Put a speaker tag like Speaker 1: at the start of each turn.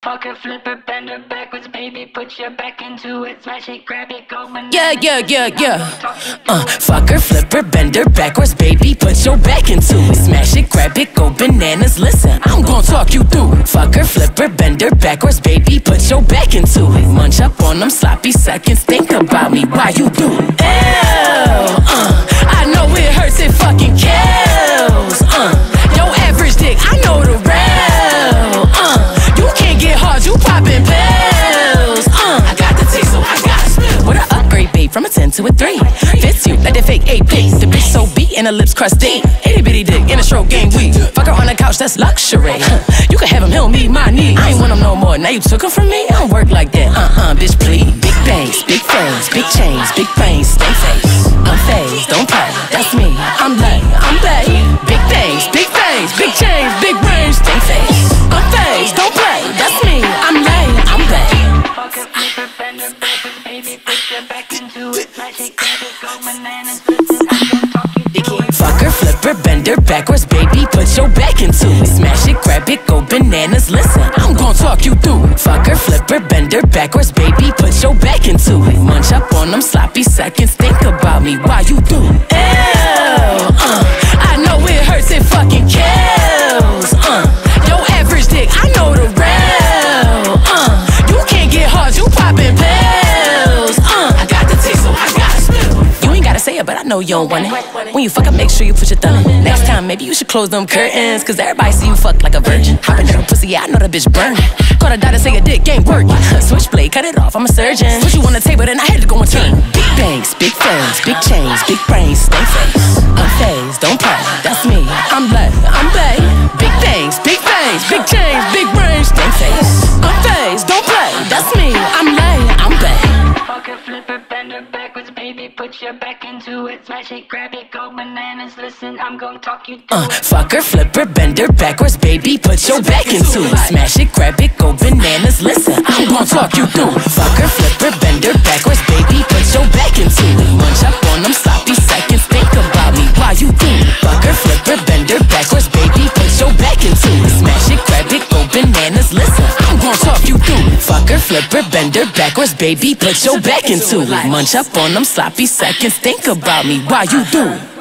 Speaker 1: Fuck her, flip her, bend her backwards, baby, put your back into it. Smash it, grab it, go bananas.
Speaker 2: Fuck her, flip her, bend her backwards, baby, put your back into it. Smash it, grab it, go bananas. Listen, I'm gon' talk you through it. Fuck her, flip her, bend her backwards, baby, put your back into it. Munch up on them sloppy seconds, think about me while you do it. I know it hurts, it fucking kills. Yo, average dick, I know the real. You can't get hard, you poppin' pills. I got the taste, so I got to spill. With an upgrade, babe, from a 10 to a 3. Fits you like the fake AP. The bitch so beat and her lips crusty. Itty bitty dick in a stroke game weak. Fuck her on the couch, that's luxury. You can have him, he'll meet my needs. I ain't want him no more, now you took him from me? I don't work like that, bitch, please. Big bangs, big frames, big chains, big brains, stay face. I'm phased, don't play, that's me. I'm lay, big bangs, big face, big chains, big brains, stay face. I'm phased, don't play, that's me. I'm lay, I'm lay.
Speaker 1: Fuck her, flip her, bend her backwards, baby, put your back into it. Smash it, grab it, go bananas. Listen, I'm gon' talk you through it.
Speaker 2: Fuck her, flip her, bend her backwards, baby, put your back into it. Smash it, grab it, go bananas. Listen, I'm gon' talk you through it. Fuck her, flip her, bend her backwards, baby, put your back into it. Munch up on them sloppy seconds, think about me while you do it. I know it hurts, it fucking kills. Yo, average dick, I know the real. You can't get hard, you poppin' pills. I got the taste, so I got to spill. You ain't gotta say it, but I know you don't want it. When you fuck up, make sure you put your thumb in. Next time, maybe you should close them curtains, cause everybody see you fuck like a virgin. Hoppin' in her pussy, yeah, I know the bitch burn. Call the doctor, say your dick ain't working. Switchblade, cut it off, I'm a surgeon. Put you on the table, then I had to go and turn. Big bangs, big frames, big chains, big brains, stay face. I'm phased, don't play, that's me. I'm lay, big bangs, big face, big chains, big brains, stay face. I'm phased, don't play, that's me. I'm lay, I'm lay.
Speaker 1: Fuck her, flip her, bend her backwards, baby, put your back into it. Smash it, grab it, go bananas. Listen, I'm gon' talk you through it.
Speaker 2: Fuck her, flip her, bend her backwards, baby, put your back into it. Smash it, grab it, go bananas. Listen, I'm gon' talk you through it. Fuck her, flip her, bend her backwards, baby, put your back into it. Munch up on them sloppy seconds, think about me while you do it. Fuck her, flip her, bend her backwards, baby, put your back into it. Smash it, grab it, go bananas. Listen, I'm gon' talk you through it. Fuck her, flip her, bend her backwards, baby, put your back into it. Munch up on them sloppy seconds, think about me while you do it.